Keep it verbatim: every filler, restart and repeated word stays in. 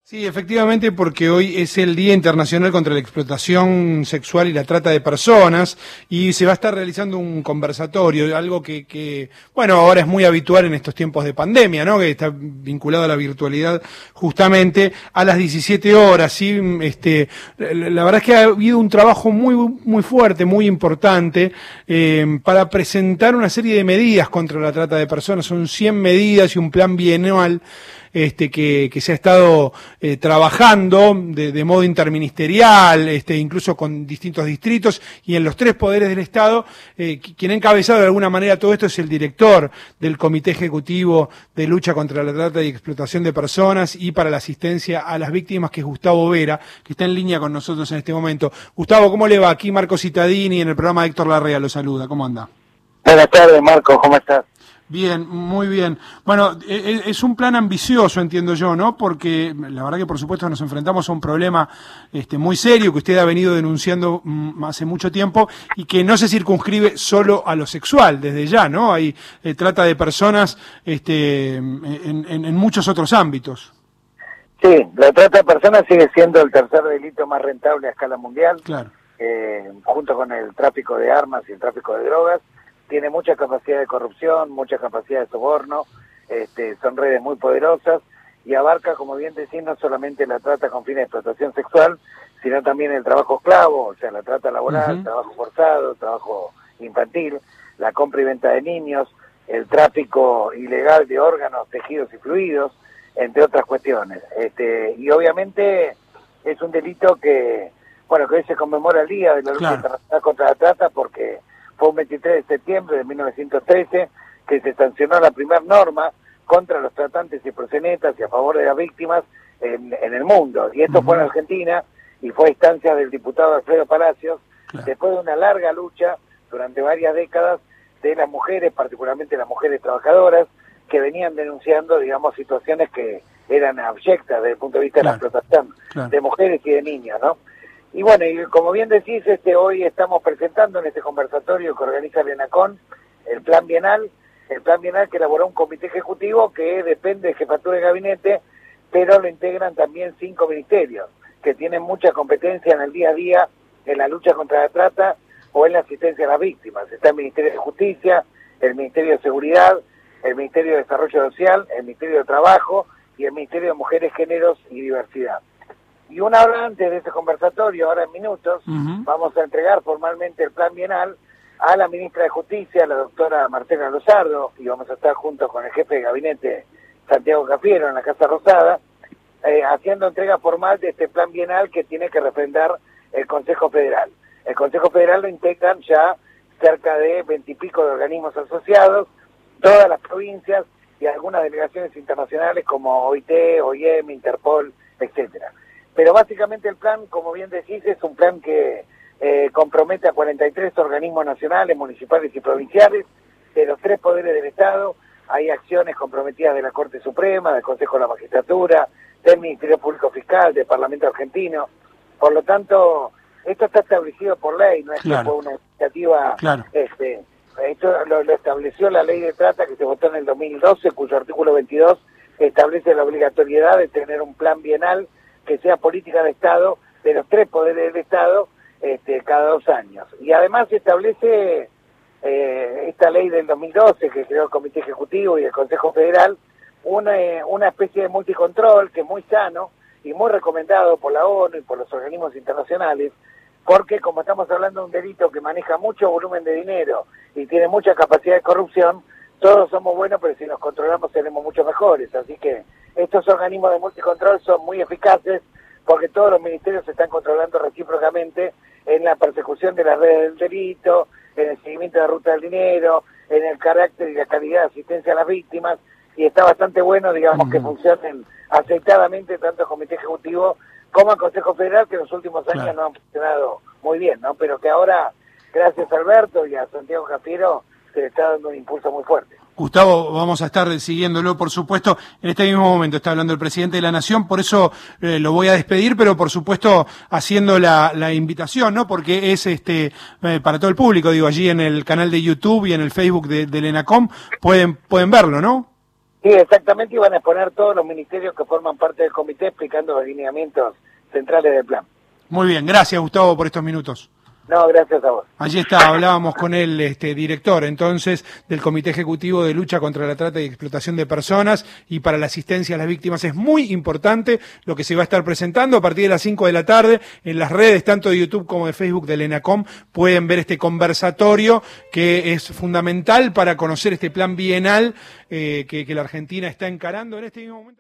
Sí, efectivamente, porque hoy es el Día Internacional contra la Explotación Sexual y la Trata de Personas, y se va a estar realizando un conversatorio, algo que, que, bueno, ahora es muy habitual en estos tiempos de pandemia, ¿no? Que está vinculado a la virtualidad justamente a las diecisiete horas, ¿sí? Este, la verdad es que ha habido un trabajo muy, muy fuerte, muy importante, eh, para presentar una serie de medidas contra la trata de personas. Son cien medidas y un plan bienal Este, que, que se ha estado eh, trabajando de, de modo interministerial, este, incluso con distintos distritos y en los tres poderes del Estado. Eh, quien ha encabezado de alguna manera todo esto es el director del Comité Ejecutivo de Lucha contra la Trata y Explotación de Personas y para la Asistencia a las Víctimas, que es Gustavo Vera, que está en línea con nosotros en este momento. Gustavo, ¿cómo le va? Aquí Marco Cittadini en el programa de Héctor Larrea lo saluda. ¿Cómo anda? Buenas tardes, Marco, ¿cómo estás? Bien, muy bien. Bueno, es un plan ambicioso, entiendo yo, ¿no? Porque la verdad que por supuesto nos enfrentamos a un problema este, muy serio que usted ha venido denunciando mm, hace mucho tiempo y que no se circunscribe solo a lo sexual, desde ya, ¿no? Hay eh, trata de personas este, en, en, en muchos otros ámbitos. Sí, la trata de personas sigue siendo el tercer delito más rentable a escala mundial, claro. eh, junto con el tráfico de armas y el tráfico de drogas. Tiene mucha capacidad de corrupción, mucha capacidad de soborno, este, son redes muy poderosas y abarca, como bien decís, no solamente la trata con fines de explotación sexual, sino también el trabajo esclavo, o sea, la trata laboral, uh-huh. trabajo forzado, trabajo infantil, la compra y venta de niños, el tráfico ilegal de órganos, tejidos y fluidos, entre otras cuestiones. Este, y obviamente es un delito que, bueno, que hoy se conmemora el Día de la Lucha claro. Internacional contra la Trata, porque fue un veintitrés de septiembre de mil novecientos trece que se sancionó la primera norma contra los tratantes y proxenetas y a favor de las víctimas en, en el mundo. Y esto uh-huh. fue en Argentina y fue a instancia del diputado Alfredo Palacios, claro. después de una larga lucha durante varias décadas de las mujeres, particularmente las mujeres trabajadoras, que venían denunciando, digamos, situaciones que eran abyectas desde el punto de vista claro. de la explotación claro. de mujeres y de niños, ¿no? Y bueno, y como bien decís, este hoy estamos presentando en este conversatorio que organiza el ENACON el plan bienal, el plan bienal que elaboró un comité ejecutivo que depende de jefatura de gabinete, pero lo integran también cinco ministerios que tienen mucha competencia en el día a día en la lucha contra la trata o en la asistencia a las víctimas. Está el Ministerio de Justicia, el Ministerio de Seguridad, el Ministerio de Desarrollo Social, el Ministerio de Trabajo y el Ministerio de Mujeres, Géneros y Diversidad. Y una hora antes de ese conversatorio, ahora en minutos, uh-huh. vamos a entregar formalmente el plan bienal a la ministra de Justicia, la doctora Marcela Luzardo, y vamos a estar juntos con el jefe de gabinete, Santiago Cafiero, en la Casa Rosada, eh, haciendo entrega formal de este plan bienal que tiene que refrendar el Consejo Federal. El Consejo Federal lo integran ya cerca de veintipico de organismos asociados, todas las provincias y algunas delegaciones internacionales como O I T, O I E M, Interpol, etcétera. Pero básicamente el plan, como bien decís, es un plan que eh, compromete a cuarenta y tres organismos nacionales, municipales y provinciales, de los tres poderes del Estado. Hay acciones comprometidas de la Corte Suprema, del Consejo de la Magistratura, del Ministerio Público Fiscal, del Parlamento Argentino. Por lo tanto, esto está establecido por ley, no es claro. que fue una iniciativa... Claro. Este, esto lo, lo estableció la Ley de Trata que se votó en el dos mil doce, cuyo artículo veintidós establece la obligatoriedad de tener un plan bienal que sea política de Estado, de los tres poderes del Estado, este, cada dos años. Y además establece eh, esta ley del dos mil doce, que creó el Comité Ejecutivo y el Consejo Federal, una, una especie de multicontrol que es muy sano y muy recomendado por la ONU y por los organismos internacionales, porque como estamos hablando de un delito que maneja mucho volumen de dinero y tiene mucha capacidad de corrupción, todos somos buenos, pero si nos controlamos seremos mucho mejores. Así que estos organismos de multicontrol son muy eficaces porque todos los ministerios se están controlando recíprocamente en la persecución de las redes del delito, en el seguimiento de la ruta del dinero, en el carácter y la calidad de asistencia a las víctimas, y está bastante bueno, digamos, mm. que funcionen aceitadamente tanto el Comité Ejecutivo como el Consejo Federal, que en los últimos años claro. no han funcionado muy bien, ¿no? Pero que ahora, gracias a Alberto y a Santiago Cafiero, se le está dando un impulso muy fuerte. Gustavo, vamos a estar siguiéndolo, por supuesto. En este mismo momento está hablando el presidente de la Nación, por eso eh, lo voy a despedir, pero por supuesto haciendo la, la invitación, ¿no? Porque es este eh, para todo el público, digo, allí en el canal de YouTube y en el Facebook de, del ENACOM, pueden, pueden verlo, ¿no? Sí, exactamente, y van a exponer todos los ministerios que forman parte del comité explicando los lineamientos centrales del plan. Muy bien, gracias Gustavo por estos minutos. No, gracias a vos. Allí está, hablábamos con el este, director entonces del Comité Ejecutivo de Lucha contra la Trata y Explotación de Personas y para la asistencia a las víctimas. Es muy importante lo que se va a estar presentando a partir de las cinco de la tarde en las redes, tanto de YouTube como de Facebook del ENACOM. Pueden ver este conversatorio que es fundamental para conocer este plan bienal eh, que, que la Argentina está encarando en este mismo momento.